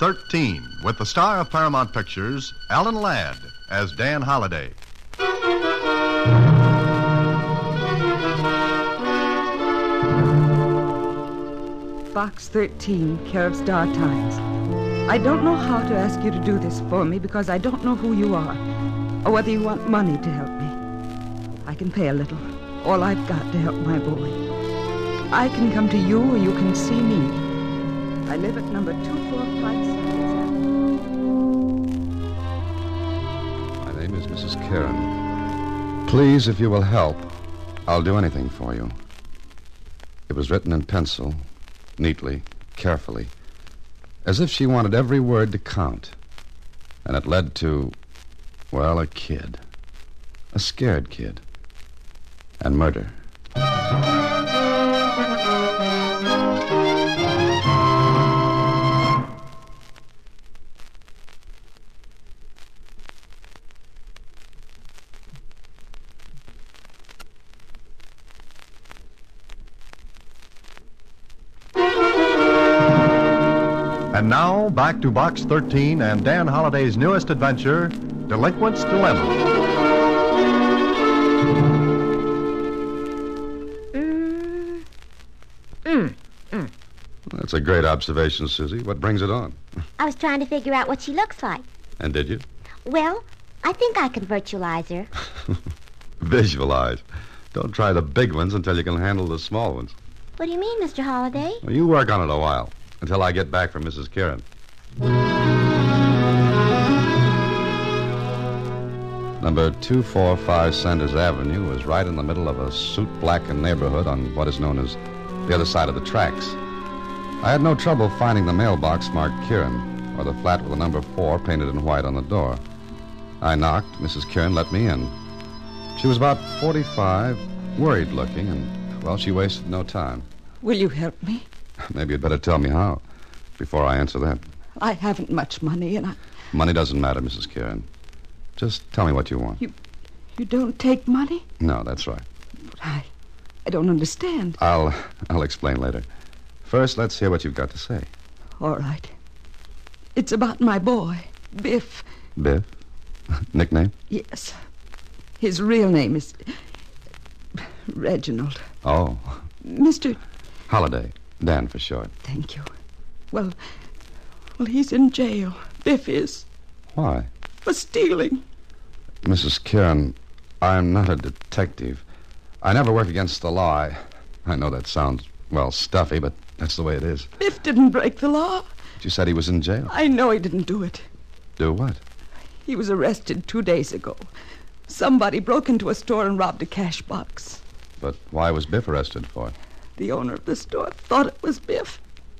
13 with the star of Paramount Pictures, Alan Ladd, as Dan Holliday. Box 13, care of Star Times. I don't know how to ask you to do this for me because I don't know who you are or whether you want money to help me. I can pay a little, all I've got to help my boy. I can come to you or you can see me. I live at number 245. My name is Mrs. Karen. Please, if you will help, I'll do anything for you. It was written in pencil, neatly, carefully, as if she wanted every word to count. And it led to, well, a kid. A scared kid. And murder. And now, back to Box 13 and Dan Holliday's newest adventure, Delinquent's Dilemma. That's a great observation, Susie. What brings it on? I was trying to figure out what she looks like. And did you? Well, I think I can virtualize her. Visualize. Don't try the big ones until you can handle the small ones. What do you mean, Mr. Holliday? Well, you work on it a while, until I get back from Mrs. Kieran. Number 245 Sanders Avenue was right in the middle of a soot-blackened neighborhood on what is known as the other side of the tracks. I had no trouble finding the mailbox marked Kieran, or the flat with the number 4 painted in white on the door. I knocked. Mrs. Kieran let me in. She was about 45, worried-looking, and, well, she wasted no time. Will you help me? Maybe you'd better tell me how, before I answer that. I haven't much money, and Money doesn't matter, Mrs. Kieran. Just tell me what you want. You don't take money? No, that's right. But I don't understand. I'll explain later. First, let's hear what you've got to say. All right. It's about my boy, Biff. Biff? Nickname? Yes. His real name is Reginald. Oh. Mr. Holliday. Dan for short. Thank you. Well, he's in jail. Biff is. Why? For stealing. Mrs. Kieran, I'm not a detective. I never work against the law. I know that sounds, well, stuffy, but that's the way it is. Biff didn't break the law. But you said he was in jail. I know he didn't do it. Do what? He was arrested 2 days ago. Somebody broke into a store and robbed a cash box. But why was Biff arrested for it? The owner of the store thought it was Biff.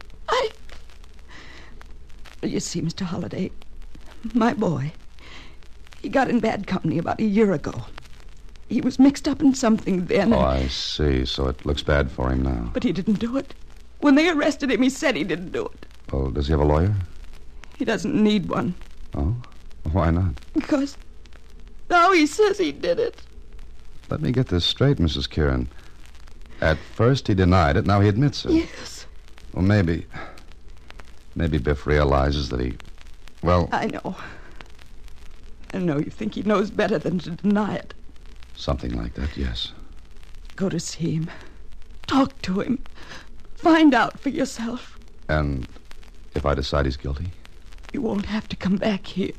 You see, Mr. Holliday, my boy, he got in bad company about a year ago. He was mixed up in something then. Oh, I see. So it looks bad for him now. But he didn't do it. When they arrested him, he said he didn't do it. Well, does he have a lawyer? He doesn't need one. Oh? Why not? Because now he says he did it. Let me get this straight, Mrs. Kieran. At first he denied it, now he admits it. Yes. Well, maybe Biff realizes that he... Well... I know you think he knows better than to deny it. Something like that, yes. Go to see him. Talk to him. Find out for yourself. And if I decide he's guilty? You won't have to come back here.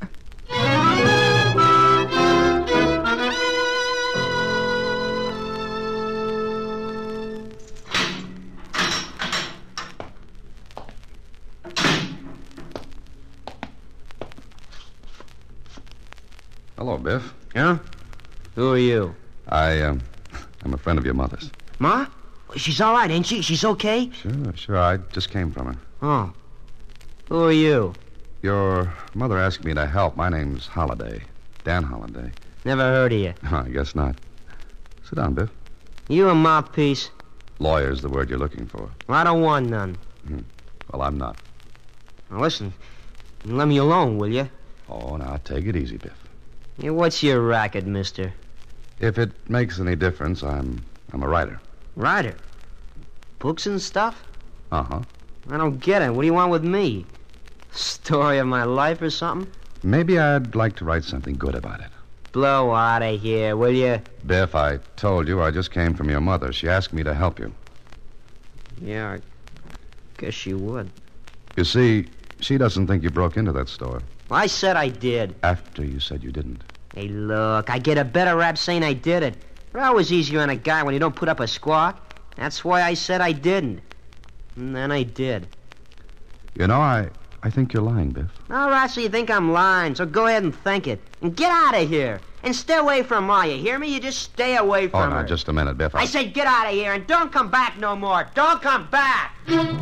Hello, Biff. Yeah? Who are you? I'm a friend of your mother's. Ma? She's all right, ain't she? She's okay? Sure. I just came from her. Oh. Who are you? Your mother asked me to help. My name's Holliday. Dan Holliday. Never heard of you. I guess not. Sit down, Biff. You a mouthpiece? Lawyer's the word you're looking for. I don't want none. Well, I'm not. Now, listen. Let me alone, will you? Oh, now, take it easy, Biff. Yeah, what's your racket, mister? If it makes any difference, I'm a writer. Writer? Books and stuff? Uh-huh. I don't get it. What do you want with me? Story of my life or something? Maybe I'd like to write something good about it. Blow out of here, will you? Biff, I told you I just came from your mother. She asked me to help you. Yeah, I guess she would. You see, she doesn't think you broke into that store. I said I did. After you said you didn't. Hey, look, I get a better rap saying I did it. You're always easier on a guy when you don't put up a squawk. That's why I said I didn't. And then I did. You know, I think you're lying, Biff. All right, so you think I'm lying, so go ahead and think it. And get out of here. And stay away from Ma, you hear me? You just stay away from her. Oh, now, just a minute, Biff. I said get out of here and don't come back no more. Don't come back!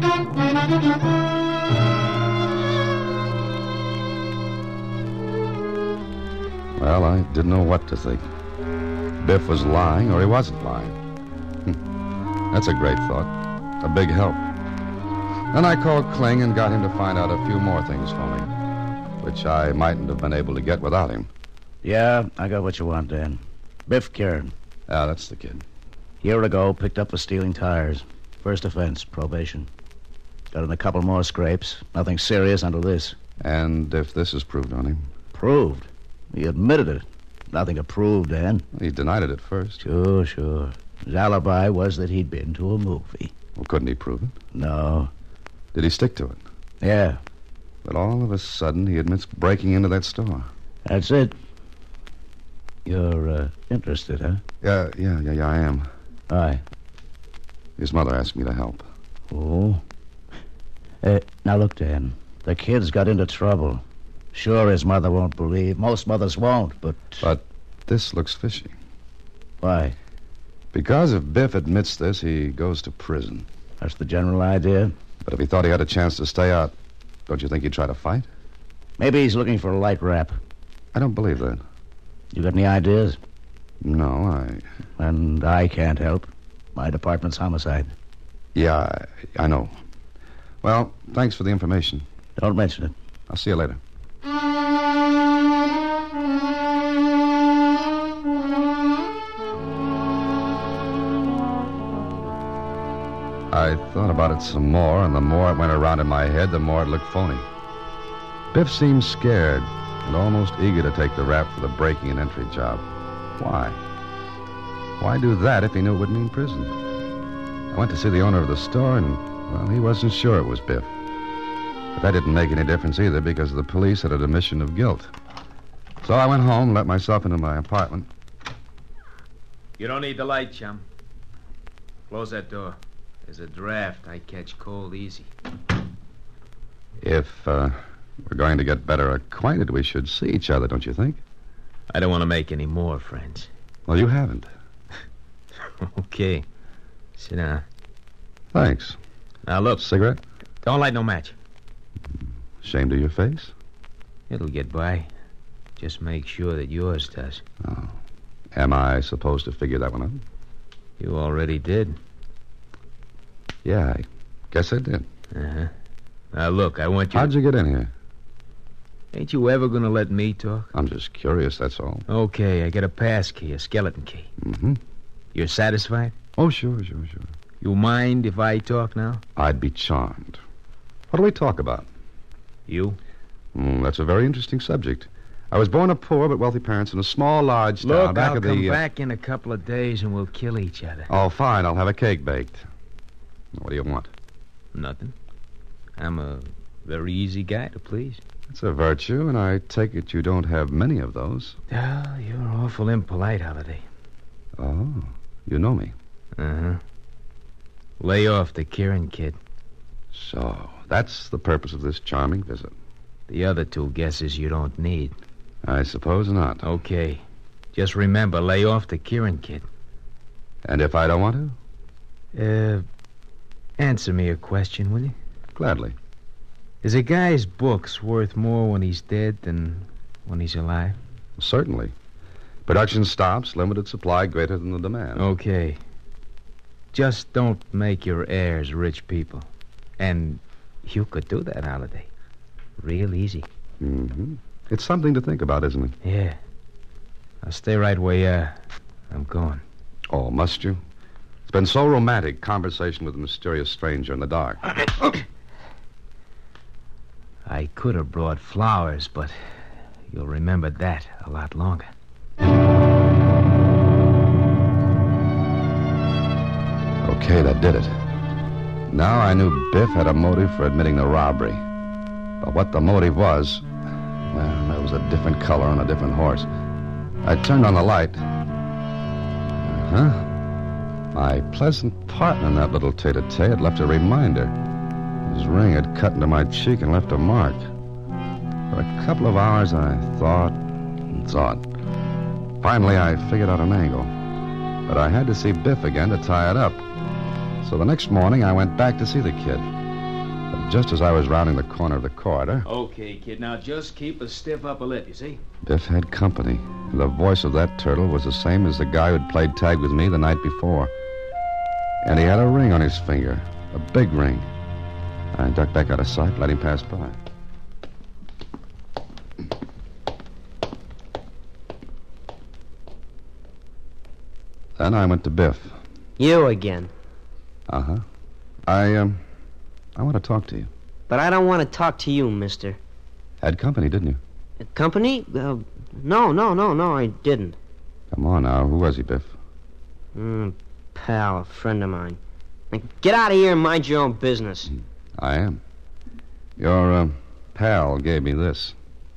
Well, I didn't know what to think. Biff was lying or he wasn't lying. That's a great thought. A big help. Then I called Kling and got him to find out a few more things for me, which I mightn't have been able to get without him. Yeah, I got what you want, Dan. Biff Kieran. Ah, that's the kid. Year ago, picked up for stealing tires. First offense, probation. Got in a couple more scrapes. Nothing serious until this. And if this is proved on him? Proved? He admitted it. Nothing to prove, Dan. He denied it at first. Sure. His alibi was that he'd been to a movie. Well, couldn't he prove it? No. Did he stick to it? Yeah. But all of a sudden, he admits breaking into that store. That's it. You're, interested, huh? Yeah, I am. Aye. His mother asked me to help. Oh. Now look, Dan. The kid's got into trouble. Sure, his mother won't believe. Most mothers won't, but... But this looks fishy. Why? Because if Biff admits this, he goes to prison. That's the general idea? But if he thought he had a chance to stay out, don't you think he'd try to fight? Maybe he's looking for a light rap. I don't believe that. You got any ideas? No, And I can't help. My department's homicide. Yeah, I know. Well, thanks for the information. Don't mention it. I'll see you later. I thought about it some more, and the more it went around in my head, the more it looked phony. Biff seemed scared and almost eager to take the rap for the breaking and entry job. Why? Why do that if he knew it would mean prison? I went to see the owner of the store, and, well, he wasn't sure it was Biff. But that didn't make any difference either, because the police had an admission of guilt. So I went home, let myself into my apartment. You don't need the light, chum. Close that door. There's a draft. I catch cold easy. If we're going to get better acquainted, we should see each other, don't you think? I don't want to make any more friends. Well, you haven't. Okay. Sit down. Thanks. Now, look. Cigarette? Don't light no match. Ashamed of your face? It'll get by. Just make sure that yours does. Oh. Am I supposed to figure that one out? You already did. Yeah, I guess I did. Uh-huh. Now, look, I want you... How'd you get in here? Ain't you ever going to let me talk? I'm just curious, that's all. Okay, I got a pass key, a skeleton key. Mm-hmm. You're satisfied? Oh, sure. You mind if I talk now? I'd be charmed. What do we talk about? You? That's a very interesting subject. I was born of poor but wealthy parents in a small, large town Look, back I'll of come the... back in a couple of days and we'll kill each other. Oh, fine. I'll have a cake baked. What do you want? Nothing. I'm a very easy guy to please. It's a virtue, and I take it you don't have many of those. Oh, you're awful impolite, Holiday. Oh, you know me. Uh-huh. Lay off the Kieran kid. So, that's the purpose of this charming visit. The other two guesses you don't need. I suppose not. Okay. Just remember, lay off the Kieran kid. And if I don't want to? Answer me a question, will you? Gladly. Is a guy's books worth more when he's dead than when he's alive? Certainly. Production stops, limited supply greater than the demand. Okay. Just don't make your heirs rich people. And you could do that, Holiday. Real easy. Mm-hmm. It's something to think about, isn't it? Yeah. I'll stay right where you are. I'm going. Oh, must you? It's been so romantic, conversation with a mysterious stranger in the dark. I could have brought flowers, but you'll remember that a lot longer. Okay, that did it. Now I knew Biff had a motive for admitting the robbery. But what the motive was, well, that was a different color on a different horse. I turned on the light. My pleasant partner in that little tete-a-tete had left a reminder. His ring had cut into my cheek and left a mark. For a couple of hours, I thought and thought. Finally, I figured out an angle. But I had to see Biff again to tie it up. So the next morning, I went back to see the kid. But just as I was rounding the corner of the corridor... Okay, kid, now just keep a stiff upper lip, you see? Biff had company. The voice of that turtle was the same as the guy who'd played tag with me the night before. And he had a ring on his finger. A big ring. I ducked back out of sight, let him pass by. Then I went to Biff. You again. Uh-huh. I want to talk to you. But I don't want to talk to you, mister. Had company, didn't you? Company? No, I didn't. Come on now. Who was he, Biff? Pal, a friend of mine. Now, get out of here and mind your own business. I am. Your, pal gave me this.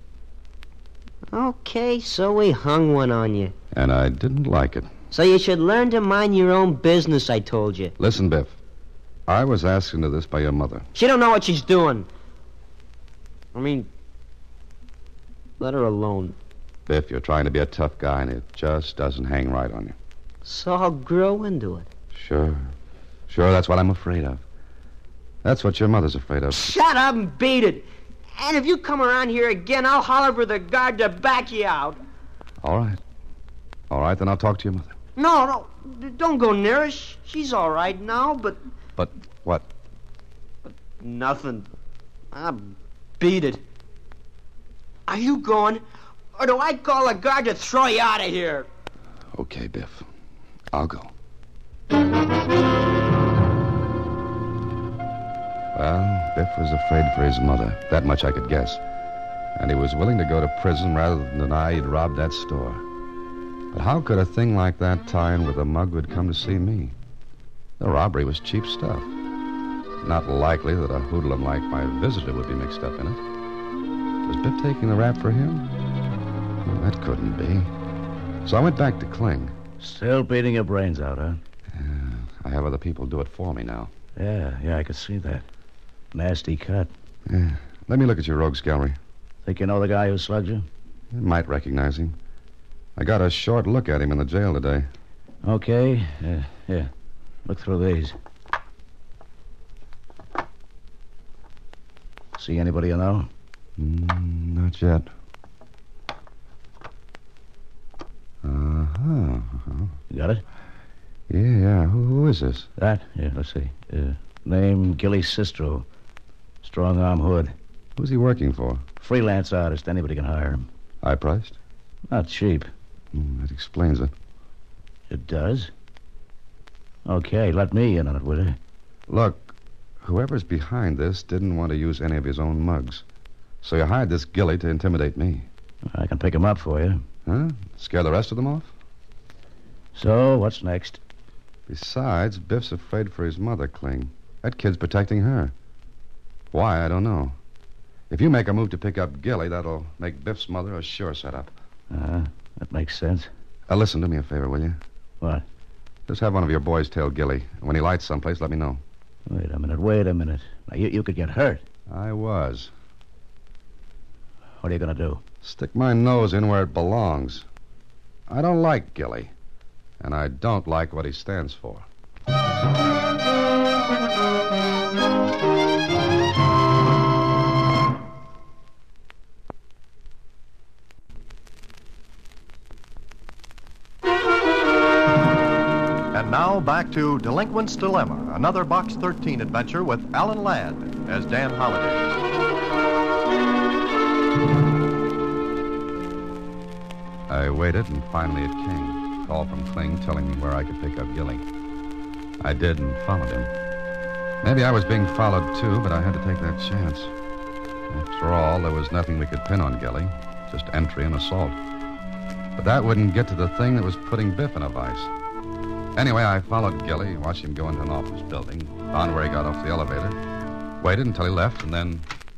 Okay, so we hung one on you. And I didn't like it. So you should learn to mind your own business, I told you. Listen, Biff. I was asked into this by your mother. She don't know what she's doing. I mean, let her alone. Biff, you're trying to be a tough guy, and it just doesn't hang right on you. So I'll grow into it. Sure, that's what I'm afraid of. That's what your mother's afraid of. Shut up and beat it. And if you come around here again, I'll holler for the guard to back you out. All right, then I'll talk to your mother. No, don't go near her. She's all right now, but... But what? Nothing. I'll beat it. Are you going, or do I call a guard to throw you out of here? Okay, Biff. I'll go. Well, Biff was afraid for his mother. That much I could guess. And he was willing to go to prison rather than deny he'd robbed that store. But how could a thing like that tie in with a mug who'd come to see me? The robbery was cheap stuff. Not likely that a hoodlum like my visitor would be mixed up in it. Was Biff taking the rap for him? Well, that couldn't be. So I went back to Kling. Still beating your brains out, huh? I have other people do it for me now. Yeah, I could see that. Nasty cut. Yeah. Let me look at your rogues gallery. Think you know the guy who slugged you? You might recognize him. I got a short look at him in the jail today. Okay. Here. Look through these. See anybody you know? Not yet. Uh-huh. You got it? Yeah. Who is this? That? Yeah, let's see. Name Gilly Sistro. Strong-arm hood. Who's he working for? Freelance artist. Anybody can hire him. High-priced? Not cheap. That explains it. It does? Okay, let me in on it, will you? Look, whoever's behind this didn't want to use any of his own mugs. So you hired this Gilly to intimidate me. I can pick him up for you. Huh? Scare the rest of them off? So, what's next? Besides, Biff's afraid for his mother, Kling. That kid's protecting her. Why, I don't know. If you make a move to pick up Gilly, that'll make Biff's mother a sure setup. That makes sense. Listen, do me a favor, will you? What? Just have one of your boys tail Gilly. And when he lights someplace, let me know. Wait a minute. Now, you could get hurt. I was. What are you going to do? Stick my nose in where it belongs. I don't like Gilly. And I don't like what he stands for. And now back to Delinquent's Dilemma, another Box 13 adventure with Alan Ladd as Dan Holliday. I waited, and finally it came. Call from Kling telling me where I could pick up Gilly. I did and followed him. Maybe I was being followed, too, but I had to take that chance. After all, there was nothing we could pin on Gilly, just entry and assault. But that wouldn't get to the thing that was putting Biff in a vice. Anyway, I followed Gilly, watched him go into an office building, found where he got off the elevator, waited until he left, and then...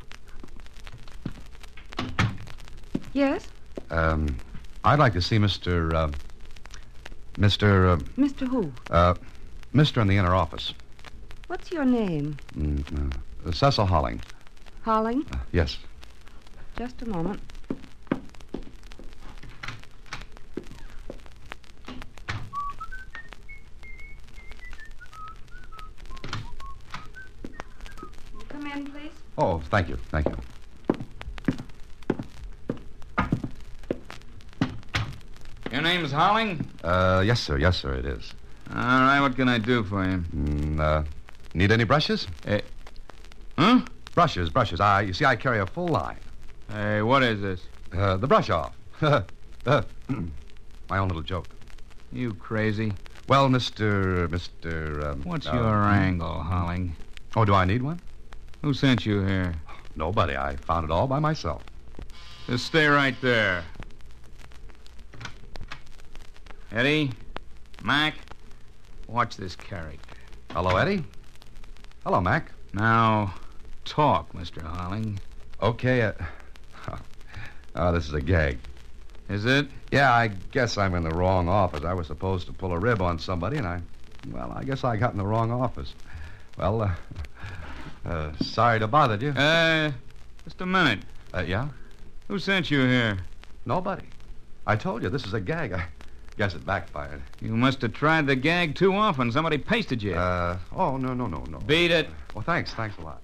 Yes? I'd like to see Mr. Mr. who? Mr. in the inner office. What's your name? Cecil Holling. Holling? Yes. Just a moment. Come in, please. Oh, thank you. Thank you. Your name's Holling? Yes, sir. Yes, sir, it is. All right, what can I do for you? Need any brushes? Huh? Brushes. You see, I carry a full line. Hey, what is this? The brush off. My own little joke. You crazy? Well, Mr. What's your angle, Holling? Oh, do I need one? Who sent you here? Nobody. I found it all by myself. Just stay right there. Eddie? Mac? Watch this character. Hello, Eddie. Hello, Mac. Now, talk, Mr. Holling. Okay, this is a gag. Is it? Yeah, I guess I'm in the wrong office. I was supposed to pull a rib on somebody, and I guess I got in the wrong office. Well, sorry to bother you. Just a minute. Yeah? Who sent you here? Nobody. I told you, this is a gag. I guess it backfired. You must have tried the gag too often. Somebody pasted you. Oh, no. Beat it. Well, thanks a lot.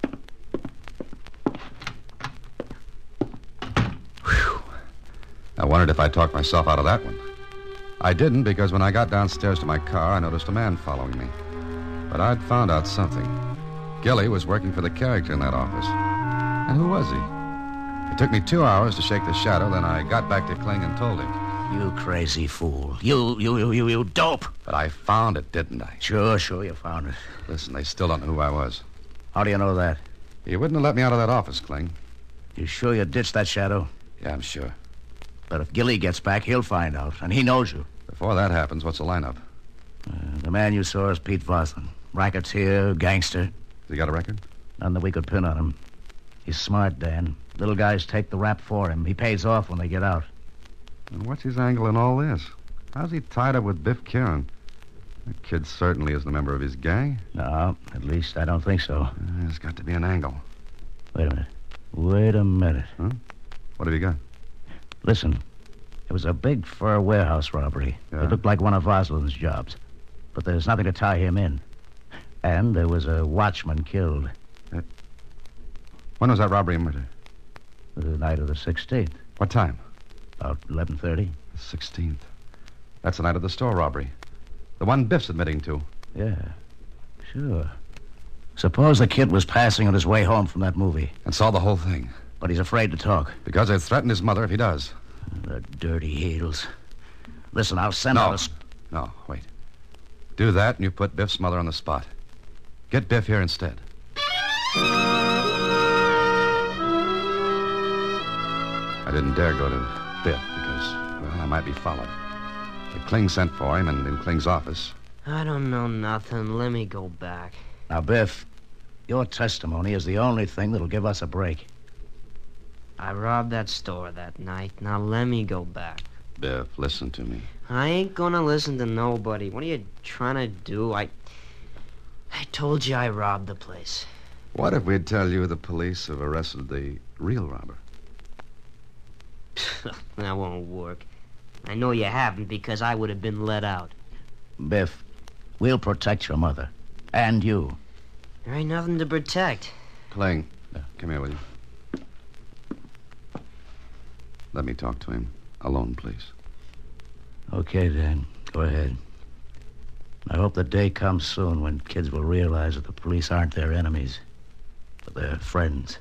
Whew. I wondered if I'd talk myself out of that one. I didn't, because when I got downstairs to my car, I noticed a man following me. But I'd found out something. Gilly was working for the character in that office. And who was he? It took me 2 hours to shake the shadow, then I got back to Kling and told him. You crazy fool. You dope. But I found it, didn't I? Sure, you found it. Listen, they still don't know who I was. How do you know that? You wouldn't have let me out of that office, Kling. You sure you ditched that shadow? Yeah, I'm sure. But if Gilly gets back, he'll find out, and he knows you. Before that happens, what's the lineup? The man you saw is Pete Voslin. Racketeer, gangster. Has he got a record? None that we could pin on him. He's smart, Dan. Little guys take the rap for him. He pays off when they get out. And what's his angle in all this? How's he tied up with Biff Kieran? That kid certainly isn't a member of his gang. No, at least I don't think so. There's got to be an angle. Wait a minute. Huh? What have you got? Listen, it was a big fur warehouse robbery. Yeah. It looked like one of Voslin's jobs. But there's nothing to tie him in. And there was a watchman killed. When was that robbery and murder? The night of the 16th. What time? About 11:30. The 16th. That's the night of the store robbery. The one Biff's admitting to. Yeah, sure. Suppose the kid was passing on his way home from that movie. And saw the whole thing. But he's afraid to talk. Because they'd threatened his mother if he does. The dirty heels. Listen, I'll send out a... No, wait. Do that and you put Biff's mother on the spot. Get Biff here instead. I didn't dare go to Biff because, well, I might be followed. But Kling sent for him, and in Kling's office... I don't know nothing. Let me go back. Now, Biff, your testimony is the only thing that'll give us a break. I robbed that store that night. Now let me go back. Biff, listen to me. I ain't gonna listen to nobody. What are you trying to do? I told you I robbed the place. What if we'd tell you the police have arrested the real robber? That won't work. I know you haven't because I would have been let out. Biff, we'll protect your mother. And you. There ain't nothing to protect. Kling, come here, will you? Let me talk to him. Alone, please. Okay, Dan. Go ahead. I hope the day comes soon when kids will realize that the police aren't their enemies, but their friends.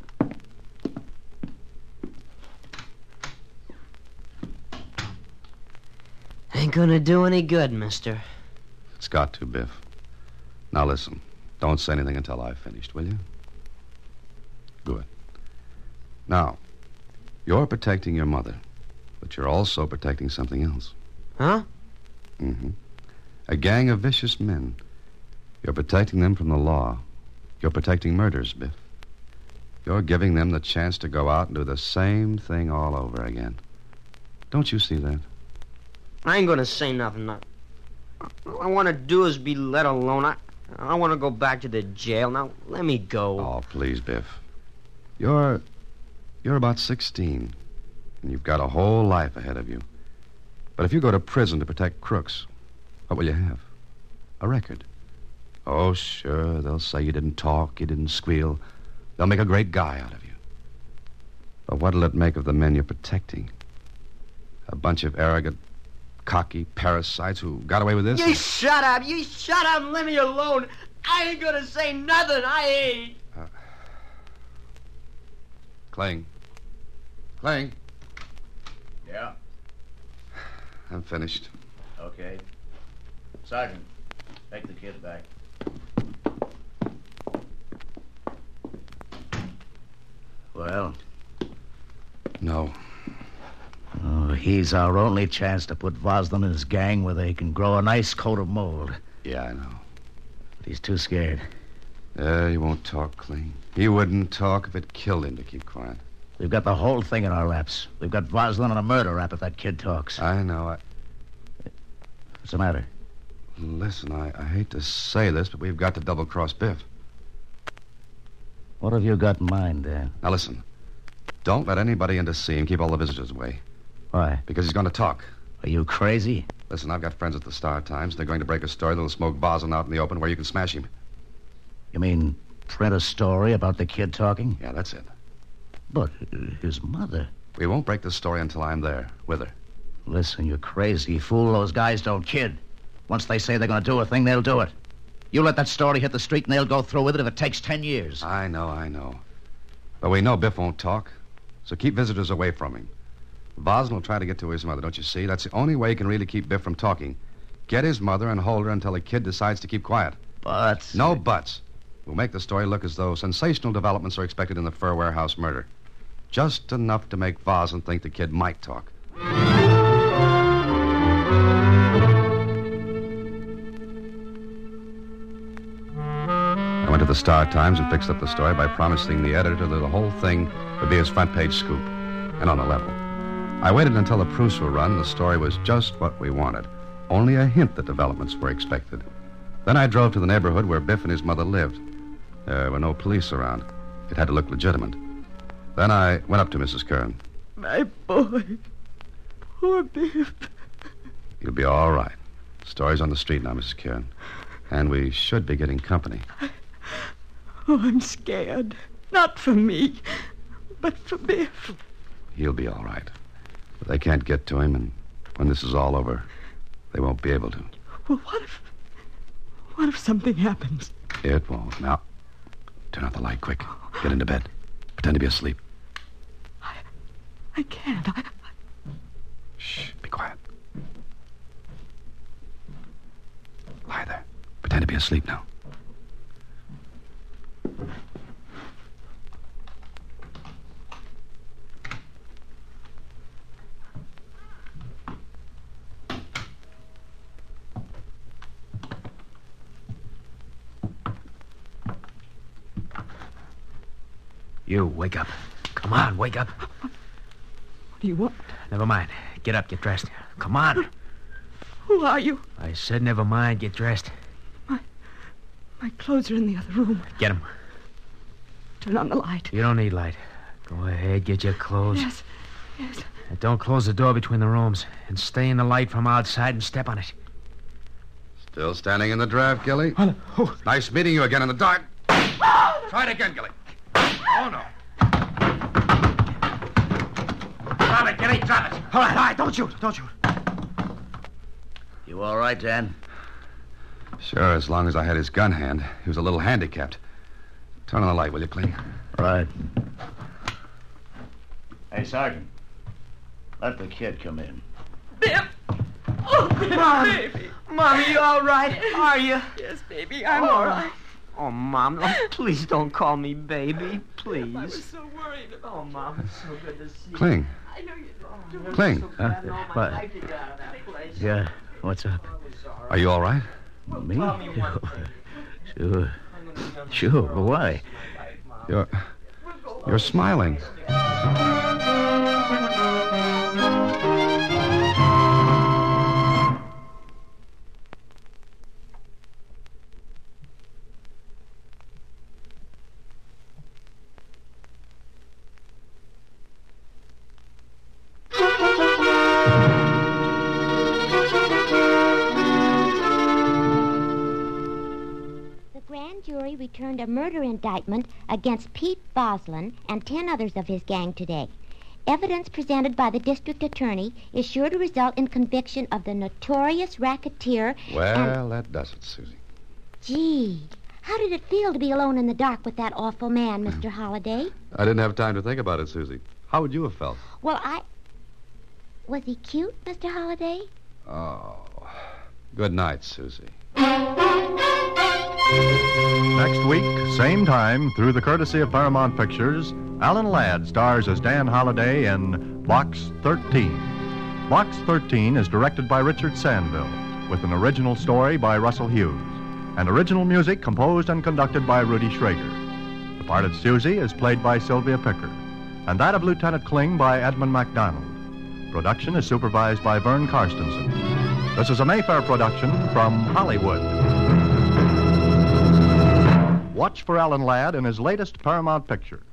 Ain't gonna do any good, mister. It's got to, Biff. Now listen. Don't say anything until I've finished, will you? Good. Now, you're protecting your mother, but you're also protecting something else. Huh? Mm-hmm. A gang of vicious men. You're protecting them from the law. You're protecting murders, Biff. You're giving them the chance to go out and do the same thing all over again. Don't you see that? I ain't gonna say nothing. All I want to do is be let alone. I want to go back to the jail. Now, let me go. Oh, please, Biff. You're about 16, and you've got a whole life ahead of you. But if you go to prison to protect crooks, what will you have? A record. Oh, sure, they'll say you didn't talk, you didn't squeal. They'll make a great guy out of you. But what'll it make of the men you're protecting? A bunch of arrogant, cocky parasites who got away with this? You shut up. You shut up and leave me alone. I ain't gonna say nothing. I ain't. Kling. Kling. Yeah? I'm finished. Okay. Sergeant, take the kid back. Well? No. Oh, he's our only chance to put Voslin and his gang where they can grow a nice coat of mold. Yeah, I know. But he's too scared. He won't talk, Kling. He wouldn't talk if it killed him to keep quiet. We've got the whole thing in our laps. We've got Voslin on a murder rap if that kid talks. I know. What's the matter? Listen, I hate to say this, but we've got to double-cross Biff. What have you got in mind, Dan? Now, listen. Don't let anybody in to see him. Keep all the visitors away. Why? Because he's going to talk. Are you crazy? Listen, I've got friends at the Star-Times. They're going to break a story that'll smoke Voslin out in the open where you can smash him. You mean print a story about the kid talking? Yeah, that's it. But his mother... We won't break the story until I'm there, with her. Listen, you're crazy. Fool, those guys don't kid. Once they say they're going to do a thing, they'll do it. You let that story hit the street and they'll go through with it if it takes 10 years. I know. But we know Biff won't talk, so keep visitors away from him. Voslin will try to get to his mother, don't you see? That's the only way he can really keep Biff from talking. Get his mother and hold her until the kid decides to keep quiet. But... No buts. We'll make the story look as though sensational developments are expected in the Fur Warehouse murder. Just enough to make Voslin think the kid might talk. I went to the Star-Times and fixed up the story by promising the editor that the whole thing would be his front-page scoop, and on the level. I waited until the proofs were run. The story was just what we wanted. Only a hint that developments were expected. Then I drove to the neighborhood where Biff and his mother lived. There were no police around. It had to look legitimate. Then I went up to Mrs. Kern. My boy. Poor Biff. You'll be all right. The story's on the street now, Mrs. Kern. And we should be getting company. Oh, I'm scared. Not for me, but for Biff. He'll be all right. But they can't get to him, and when this is all over, they won't be able to. Well, what if something happens? It won't. Now, turn out the light quick. Get into bed. Pretend to be asleep. I can't. Shh, be quiet. Lie there. Pretend to be asleep now. You, wake up. Come on, wake up. What do you want? Never mind. Get up, get dressed. Come on. Who are you? I said never mind, get dressed. My clothes are in the other room. Get them. Turn on the light. You don't need light. Go ahead, get your clothes. Yes. And don't close the door between the rooms. And stay in the light from outside and step on it. Still standing in the draft, Gilly? Oh. Nice meeting you again in the dark. Try it again, Gilly. Oh, no. Drop it, Gilly, drop it. All right, don't shoot. You all right, Dan? Sure, as long as I had his gun hand. He was a little handicapped. Turn on the light, will you, Kling? Right. Hey, Sergeant. Let the kid come in. Biff! Oh, Biff, Mom. baby. Mom, are you all right? Are you? Yes, baby, I'm all right. Oh, Mom, please don't call me baby. Please. I was so worried about Oh, Mom, it's so good to see you. Kling. I know you don't. Kling. What? Yeah, what's up? Are you all right? Me? Sure. Sure, why? You're smiling. The grand jury returned a murder indictment against Pete Boslin and 10 others of his gang today. Evidence presented by the district attorney is sure to result in conviction of the notorious racketeer. Well, that does it, Susie. Gee, how did it feel to be alone in the dark with that awful man, Mr. Holliday? I didn't have time to think about it, Susie. How would you have felt? Well, Was he cute, Mr. Holliday? Oh, good night, Susie. Next week, same time, through the courtesy of Paramount Pictures, Alan Ladd stars as Dan Holliday in Box 13. Box 13 is directed by Richard Sandville, with an original story by Russell Hughes, and original music composed and conducted by Rudy Schrager. The part of Susie is played by Sylvia Picker, and that of Lieutenant Kling by Edmund MacDonald. Production is supervised by Vern Karstensen. This is a Mayfair production from Hollywood. Watch for Alan Ladd in his latest Paramount picture.